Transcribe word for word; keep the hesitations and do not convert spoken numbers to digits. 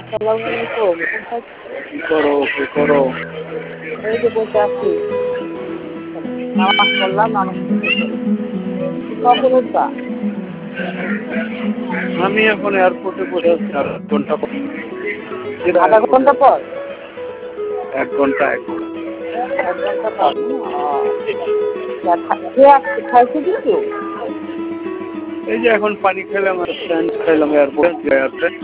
আসসালামু আলাইকুম। কোথায় কি করো কি করো? এই যে বসে আছি। নামাজ পড়লাম, নামাজ পড়ে কখন উঠবা? আমি এখন এয়ারপোর্টে বসে আছি আর এক ঘন্টা পর। এরা আধা এয়ারপোর্টে ঘন্টা পর? এক ঘন্টা এক ঘন্টা। এক ঘন্টা পর না? কে আসছে, খাইছে কিছু? এই যে এখন পানি খেলাম আর স্যান্ড খেলাম এয়ারপোর্টে।